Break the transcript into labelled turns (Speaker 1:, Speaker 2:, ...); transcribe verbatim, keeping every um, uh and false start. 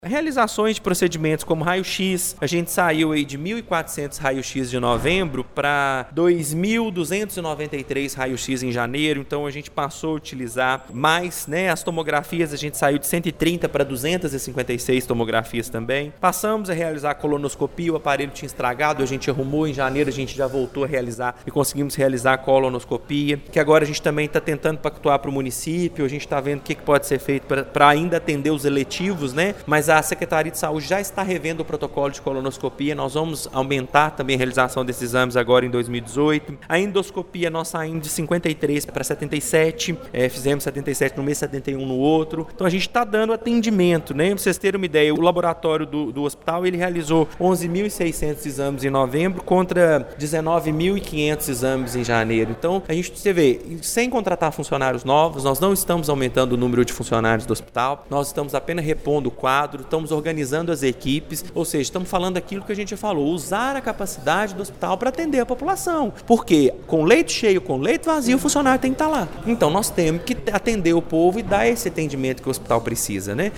Speaker 1: Realizações de procedimentos como raio-x, a gente saiu aí de mil e quatrocentos raio-x de novembro para dois mil duzentos e noventa e três raio-x em janeiro, então a gente passou a utilizar mais, né? As tomografias, a gente saiu de cento e trinta para duzentas e cinquenta e seis tomografias também. Passamos a realizar a colonoscopia, o aparelho tinha estragado, a gente arrumou, em janeiro a gente já voltou a realizar e conseguimos realizar a colonoscopia, que agora a gente também está tentando pactuar para o município, a gente está vendo o que, que pode ser feito para ainda atender os eletivos, né? Mas a Secretaria de Saúde já está revendo o protocolo de colonoscopia, nós vamos aumentar também a realização desses exames agora em dois mil e dezoito. A endoscopia nós saímos de cinquenta e três para setenta e sete, é, fizemos setenta e sete no mês, setenta e um no outro. Então a gente está dando atendimento, né? Para vocês terem uma ideia, o laboratório do, do hospital ele realizou onze mil e seiscentos exames em novembro contra dezenove mil e quinhentos exames em janeiro. Então a gente, você vê, sem contratar funcionários novos, nós não estamos aumentando o número de funcionários do hospital, nós estamos apenas repondo o quadro, estamos organizando as equipes, ou seja, estamos falando aquilo que a gente já falou, usar a capacidade do hospital para atender a população, porque com leito cheio, com leito vazio, o funcionário tem que estar lá. Então nós temos que atender o povo e dar esse atendimento que o hospital precisa, né?